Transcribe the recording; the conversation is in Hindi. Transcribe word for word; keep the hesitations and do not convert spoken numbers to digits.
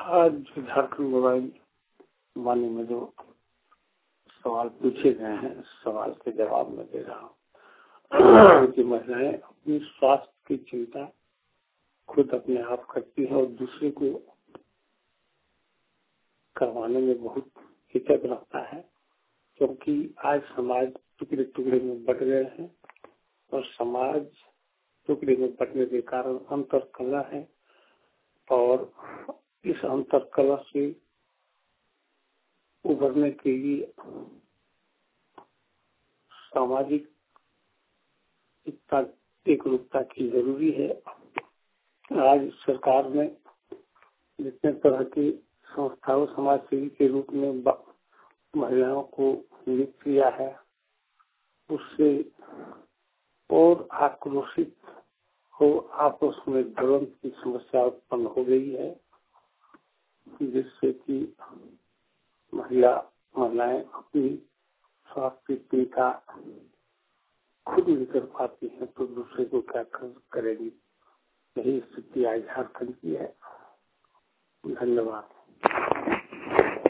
आज झारखंड मोबाइल वाणी में जो सवाल पूछे गए हैं, सवाल के जवाब में दे रहा हूँ कि महिलाएं अपनी स्वास्थ्य की चिंता खुद अपने आप करती है और दूसरे को करवाने में बहुत हिचक रखता है, क्योंकि आज समाज टुकड़े टुकड़े में बट गए हैं और समाज टुकड़े में बटने के कारण अंतर कला है और इस अंतर कला से उभरने के लिए सामाजिक एकता एक रूपता की जरूरी है। आज सरकार ने जितने तरह की संस्थाओं समाज सेवी के रूप में महिलाओं को नियुक्त किया है, उससे और आक्रोशित हो आपस में ज्वलंत की समस्या उत्पन्न हो गई है, जिससे कि महिला महिलाएं अपनी स्वास्थ्य की चिंता खुद नहीं कर पाती हैं तो दूसरे को क्या करेगी। यही स्थिति आज झारखंड की है। धन्यवाद।